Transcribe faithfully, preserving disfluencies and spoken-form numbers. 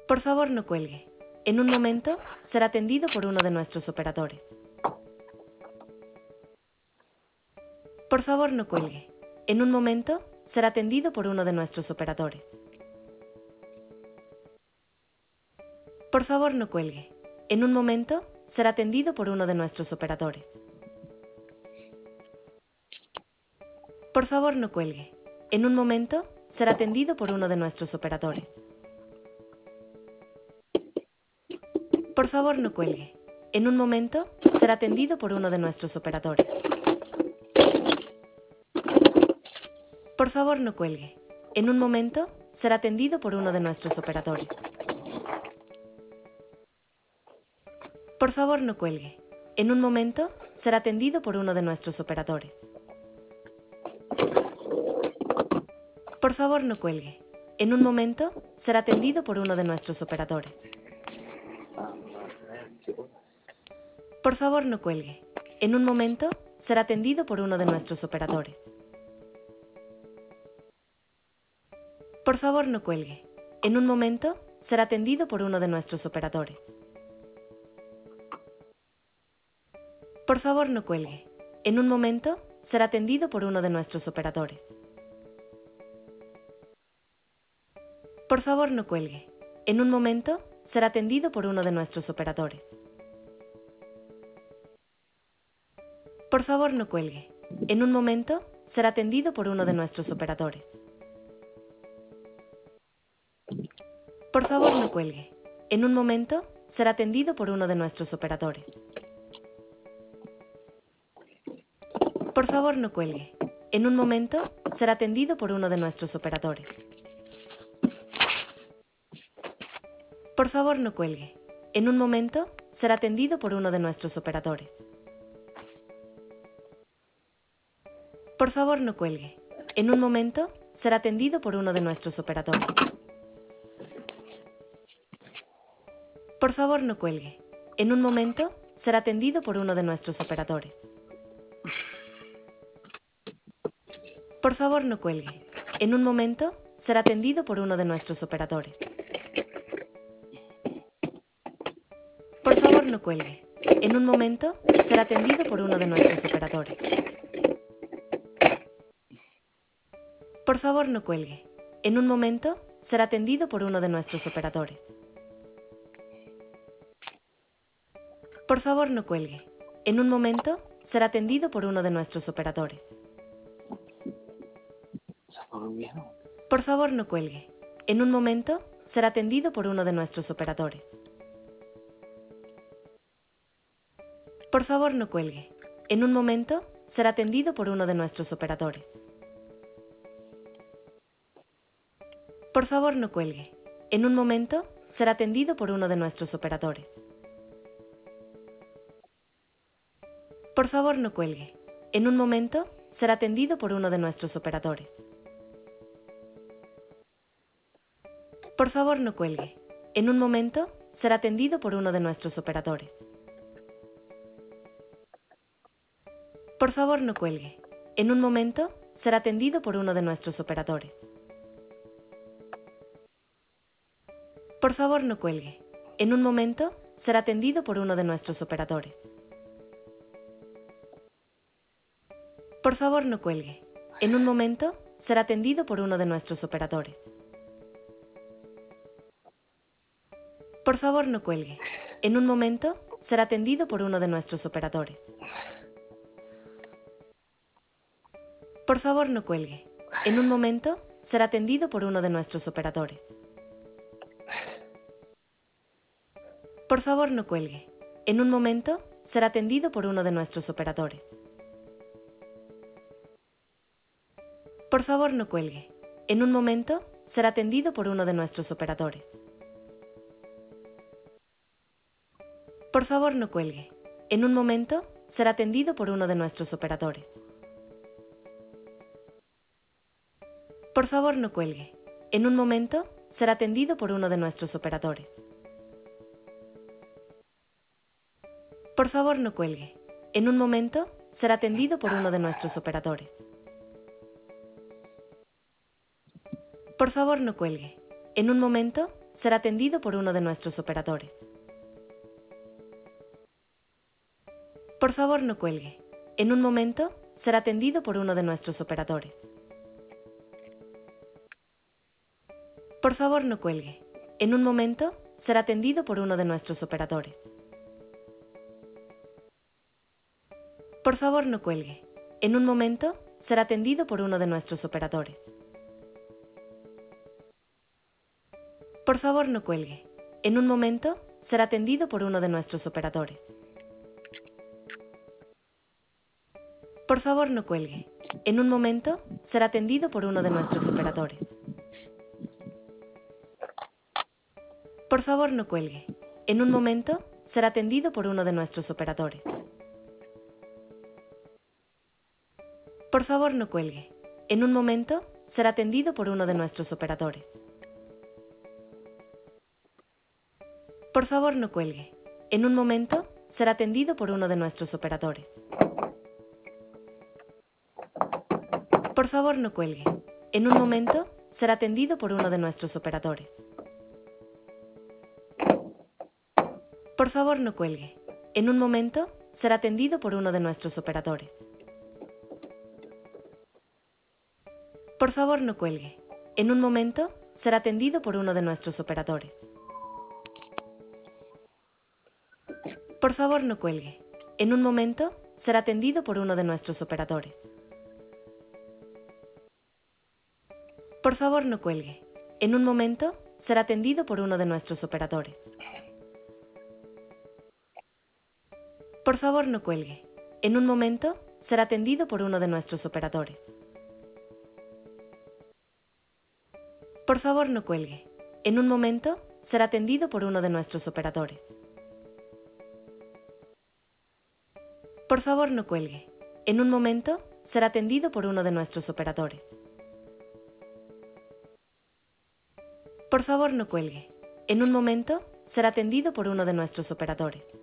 Por favor, no cuelgue. En un momento será atendido por uno de nuestros operadores. Por favor, no cuelgue. En un momento será atendido por uno de nuestros operadores. Por favor, no cuelgue. En un momento será atendido por uno de nuestros operadores. Por favor, no cuelgue. En un momento será atendido por uno de nuestros operadores. Por favor, no cuelgue. En un momento será atendido por uno de nuestros operadores. Por favor, no cuelgue. En un momento será atendido por uno de nuestros operadores. Por favor, no cuelgue. En un momento será atendido por uno de nuestros operadores. Por favor, no cuelgue. En un momento será atendido por uno de nuestros operadores. Por favor, no cuelgue. En un momento será atendido por uno de nuestros operadores. Por favor, no cuelgue. En un momento será atendido por uno de nuestros operadores. Por favor, no cuelgue. En un momento será atendido por uno de nuestros operadores. Por favor, no cuelgue. En un momento será atendido por uno de nuestros operadores. Por favor, no cuelgue. En un momento será atendido por uno de nuestros operadores. Por favor, no cuelgue. En un momento será atendido por uno de nuestros operadores. Por favor, no cuelgue. En un momento será atendido por uno de nuestros operadores. Por favor, no cuelgue. En un momento será atendido por uno de nuestros operadores. Por favor, no cuelgue. En un momento será atendido por uno de nuestros operadores. Por favor, no cuelgue. En un momento será atendido por uno de nuestros operadores. Por favor, no cuelgue. En un momento será atendido por uno de nuestros operadores. Por favor, no cuelgue. En un momento será atendido por uno de nuestros operadores. Por favor, no cuelgue. En un momento será atendido por uno de nuestros operadores. Por favor, no cuelgue. En un momento será atendido por uno de nuestros operadores. Por favor, no cuelgue. En un momento será atendido por uno de nuestros operadores. Por favor, no cuelgue. En un momento será atendido por uno de nuestros operadores. Por favor, no cuelgue. En un momento será atendido por uno de nuestros operadores. Por favor, no cuelgue. En un momento será atendido por uno de nuestros operadores. Por favor, no cuelgue. En un momento será atendido por uno de nuestros operadores. Por favor, no cuelgue. En un momento será atendido por uno de nuestros operadores. Por favor, no cuelgue. En un momento será atendido por uno de nuestros operadores. Por favor, no cuelgue. En un momento será atendido por uno de nuestros operadores. Por favor, no cuelgue. En un momento será atendido por uno de nuestros operadores. Por favor, no cuelgue. En un momento será atendido por uno de nuestros operadores. Por favor, no cuelgue. En un momento será atendido por uno de nuestros operadores. Por favor, no cuelgue. En un momento será atendido por uno de nuestros operadores. Por favor, no cuelgue. En un momento será atendido por uno de nuestros operadores. Por favor, no cuelgue. En un momento será atendido por uno de nuestros operadores. Por favor, no cuelgue. En un momento será atendido por uno de nuestros operadores. Por favor, no cuelgue. En un momento será atendido por uno de nuestros operadores. Por favor, no cuelgue. En un momento, será atendido por uno de nuestros operadores. Por favor, no cuelgue. En un momento, será atendido por uno de nuestros operadores. Por favor, no cuelgue. En un momento, será atendido por uno de nuestros operadores. Por favor, no cuelgue. En un momento, será atendido por uno de nuestros operadores. Por favor, no cuelgue. En un momento, será atendido por uno de nuestros operadores. Por favor, no cuelgue. En un momento, será atendido por uno de nuestros operadores. Por favor, no cuelgue. En un momento, será atendido por uno de nuestros operadores. Por favor, no cuelgue. En un momento, será atendido por uno de nuestros operadores. Por favor, no cuelgue. En un momento, será atendido por uno de nuestros operadores. Por favor, no cuelgue. En un momento, será atendido por uno de nuestros operadores. Por favor, no cuelgue. En un momento, será atendido por uno de nuestros operadores. Por favor, no cuelgue. En un momento, será atendido por uno de nuestros operadores. Por favor, no cuelgue. En un momento, será atendido por uno de nuestros operadores. Por favor, no cuelgue. En un momento, será atendido por uno de nuestros operadores. Por favor, no cuelgue. En un momento, será atendido por uno de nuestros operadores. Por favor, no cuelgue. En un momento, será atendido por uno de nuestros operadores. Por favor, no cuelgue. En un momento, será atendido por uno de nuestros operadores.